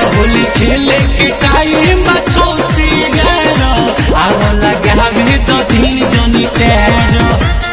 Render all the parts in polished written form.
होली खेले के टाइम बचो सिंगार आव लगावे तो दिन जनी टेरो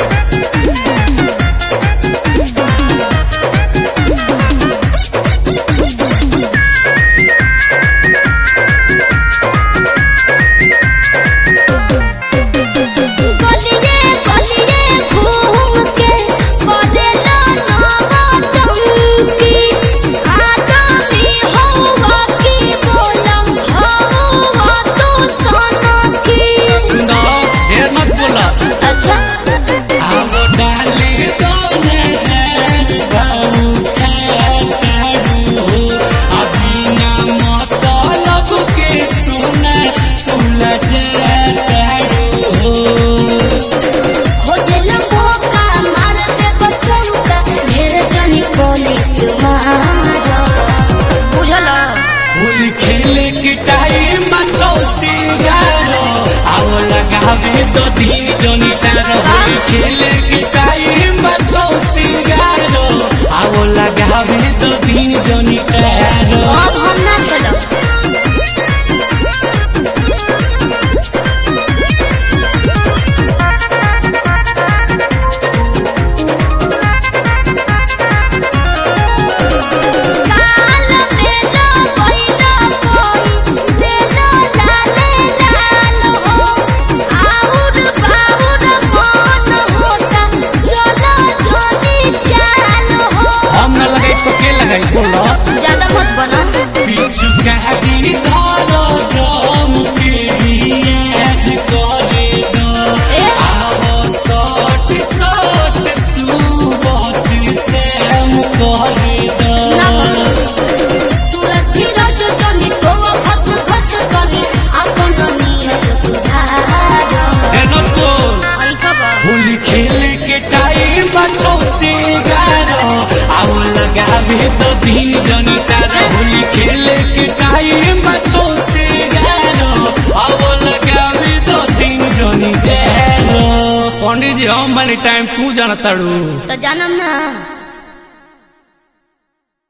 होली खेले के टाइम बचो सिंगार आव लगावे तो दिन जनी टेरो होली खेले के टाइम बचो सिंगार आव लगावे तो दिन जनी टेरो अब हम ना खेलो ज्यादा मत बना पीछू कहती धारो जाम के रियाज करे दो आवो सट सट सुबह से हम करे दो सूरज धीरज जनी तो खस खस कनी अपन नियत सुधार एनो तो ऐठबा होली खेले के टाइम बचो सिंगार आव लगावे तो दिन जनी टेरो होली खेले के टाइम बचो सिंगार आव लगावे तो दिन जनी टेरो पंडित जी हम बनी टाइम तू जानताड़ू तो जानम ना।